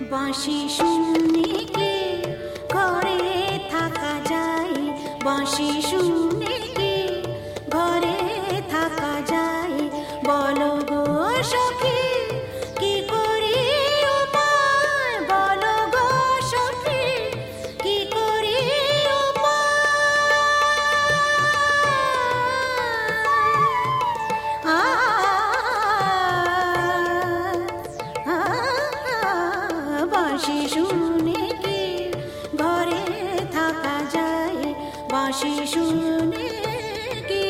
বাঁশি শুনে কি ঘরে থাকা যায়, বাঁশি শুনে কি ঘরে থাকা যায়, বলো গো সখী কি করি উপায়, বলো গো সখী কি করি বাঁশি শুনে কি ঘরে থাকা যায়, বাঁশি শুনে কি।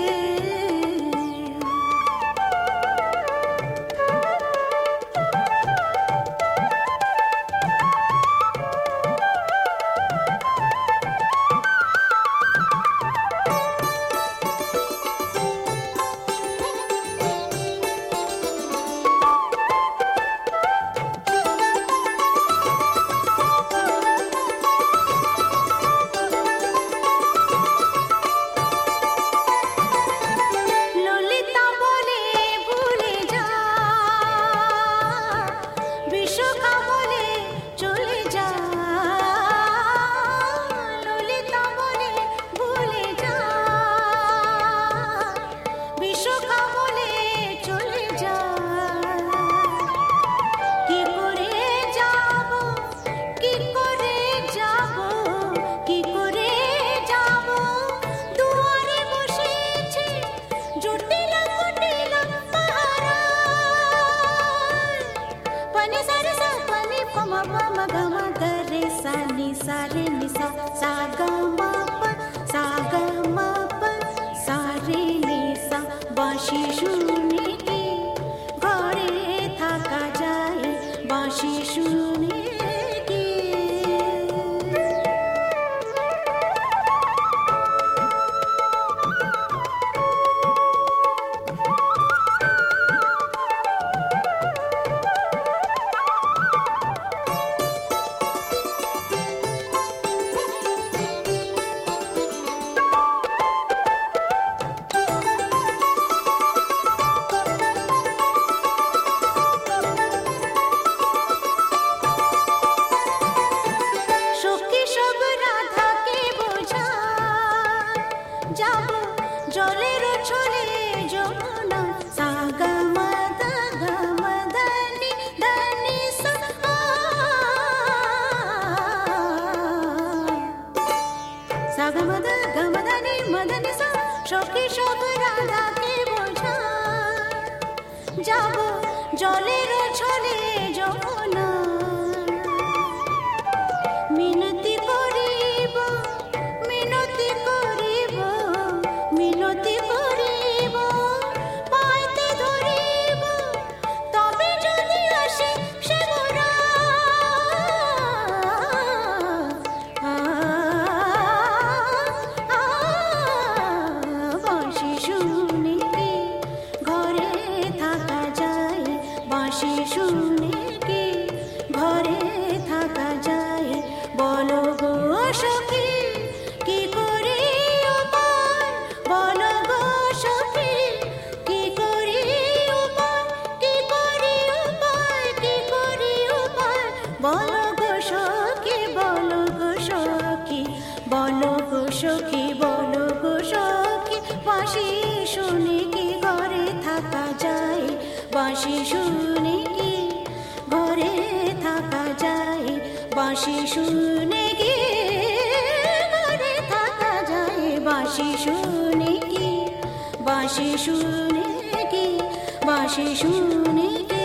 सारे निसा सा ग म प सा ग म प सा रे निसा, বাঁশি শুনে কি ঘরে থাকা যায়, বাঁশি শুনে কি। জলের ছলে যমুনা সা গ ম দ গ ম দ নি দ নি সা, সা গ ম দ গ ম দ নি ম দ নি সা, সখী সব রাধাকে বোঝা যাব জলের ছলে যমুনা, মিনতি করিব মিনতি করিব মিনতি করিব, পাইতে ধরিব তবে যদি আসে সে মোরা, বাঁশি শুনে কি ঘরে থাকা যায়, বাঁশি শুনে কি ঘরে থাকা যায়, বলো গো সখী কি করি উপায়, বলো গো সখী কি করি উপায়, কি করি উপায়, কি করি উপায়, বলো গো সখী, বলো গো সখী, বলো গো সখী, বলো গো সখী, বাঁশি শুনে কি ঘরে থাকা যায়, বাঁশি শুনে কি ঘরে থাকা যায়, বাঁশি শুনে কি ঘরে থাকা যায়, বাঁশি শুনে কি, বাঁশি শুনে কি, বাঁশি শুনে কি।